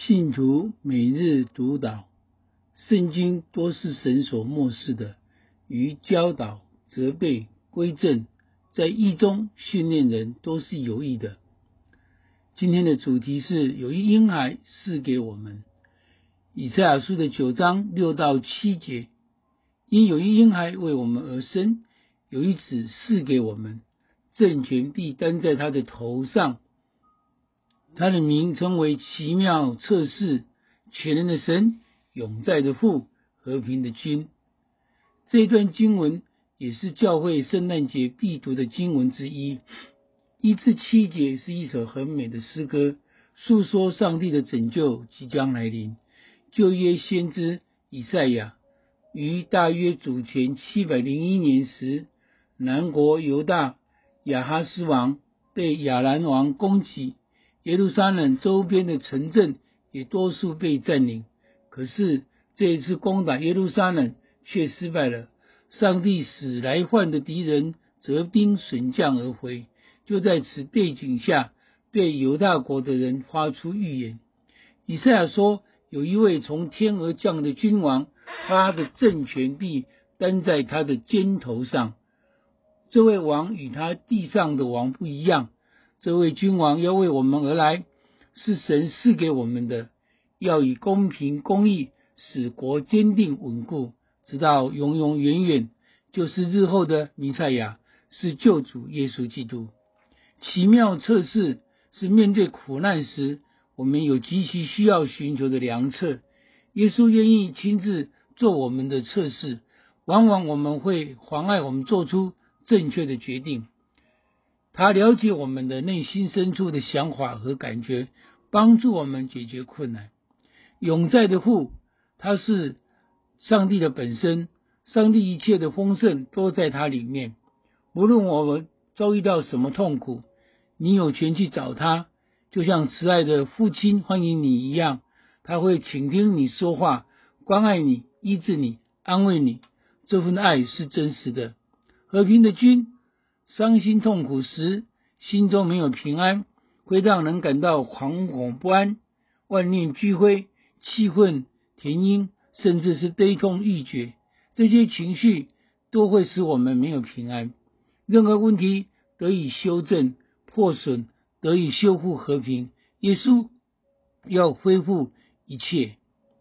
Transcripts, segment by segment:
信徒每日读祷，圣经多是神所默示的，于教导、责备、归正，在义中训练人都是有益的。今天的主题是有一婴孩赐给我们，以赛亚书的9章6到7节，因有一婴孩为我们而生，有一子赐给我们，政权必担在他的头上，他的名称为奇妙测试，全能的神，永在的父，和平的君。这一段经文也是教会圣诞节必读的经文之一。1至7节是一首很美的诗歌，诉说上帝的拯救即将来临。旧约先知以赛亚于大约主前701年时，南国犹大亚哈斯王被亚兰王攻击，耶路撒冷周边的城镇也多数被占领。可是这一次攻打耶路撒冷却失败了，上帝使来犯的敌人折兵损将而回。就在此背景下，对犹大国的人发出预言。以赛亚说，有一位从天而降的君王，他的政权必担在他的肩头上。这位王与他地上的王不一样，这位君王要为我们而来，是神赐给我们的，要以公平公义使国坚定稳固，直到永永远远，就是日后的弥赛亚，是救主耶稣基督。奇妙测试是面对苦难时，我们有极其需要寻求的良策。耶稣愿意亲自做我们的测试，往往我们会妨碍我们做出正确的决定。他了解我们的内心深处的想法和感觉，帮助我们解决困难。永在的父，他是上帝的本身，上帝一切的丰盛都在他里面。无论我们遭遇到什么痛苦，你有权去找他，就像慈爱的父亲欢迎你一样，他会倾听你说话，关爱你，医治你，安慰你。这份爱是真实的。和平的君，伤心痛苦时心中没有平安，会让人感到惶恐不安，万念俱灰，气愤填膺，甚至是悲痛欲绝。这些情绪都会使我们没有平安。任何问题得以修正，破损得以修复和平。耶稣要恢复一切。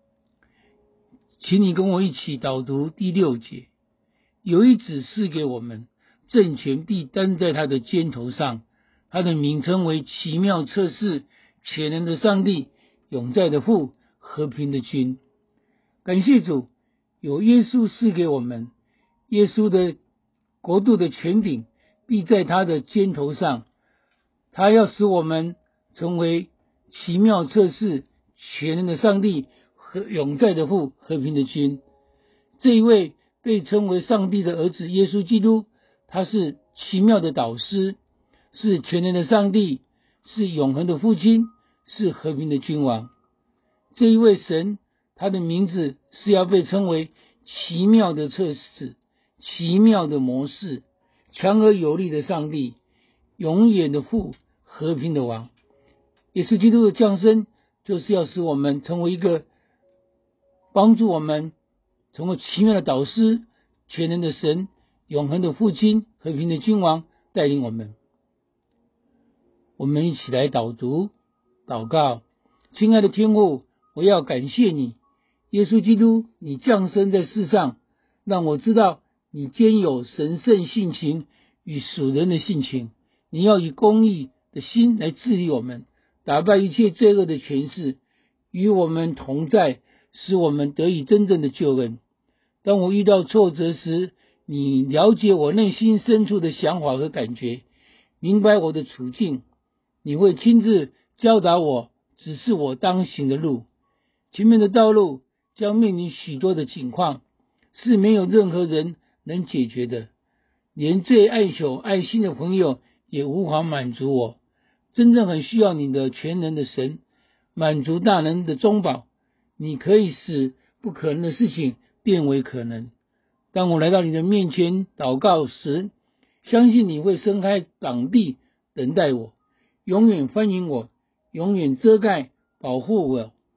请你跟我一起导读第6节。有一子赐给我们，政权必担在他的肩头上，他的名称为奇妙测试，全能的上帝，永在的父，和平的君。感谢主，有耶稣赐给我们，耶稣的国度的权柄必在他的肩头上，他要使我们成为奇妙测试，全能的上帝和永在的父，和平的君。这一位被称为上帝的儿子耶稣基督，他是奇妙的导师，是全能的上帝，是永恒的父亲，是和平的君王。这一位神，他的名字是要被称为奇妙的测试，奇妙的模式，强而有力的上帝，永远的父，和平的王。耶稣基督的降生就是要使我们成为一个帮助我们成为奇妙的导师，全能的神，永恒的父亲，和平的君王，带领我们。我们一起来导读祷告。亲爱的天父，我要感谢你，耶稣基督，你降生在世上，让我知道你兼有神圣性情与属人的性情。你要以公义的心来治理我们，打败一切罪恶的权势，与我们同在，使我们得以真正的救恩。当我遇到挫折时，你了解我内心深处的想法和感觉，明白我的处境，你会亲自教导我，指示我当行的路。前面的道路将面临许多的情况，是没有任何人能解决的，连最爱手爱心的朋友也无法满足我。真正很需要你的全能的神，满足大能的中保，你可以使不可能的事情变为可能。当我来到你的面前祷告时，相信你会伸开膀臂等待我，永远欢迎我，永远遮盖保护我，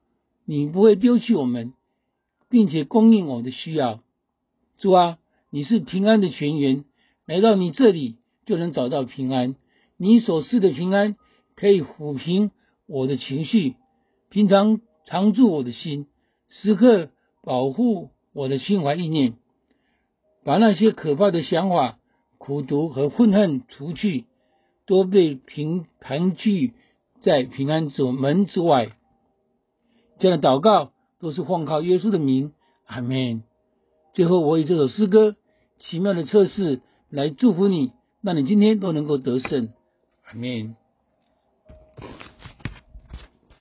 你不会丢弃我们，并且供应我们的需要。主啊，你是平安的泉源，来到你这里就能找到平安。你所赐的平安可以抚平我的情绪，平常常驻我的心，时刻保护我的心怀意念，把那些可怕的想法、苦毒和愤恨除去，都被盘踞在平安门之外。这样的祷告都是奉靠耶稣的名，阿们。最后，我以这首诗歌奇妙的测试来祝福你，让你今天都能够得胜，阿们。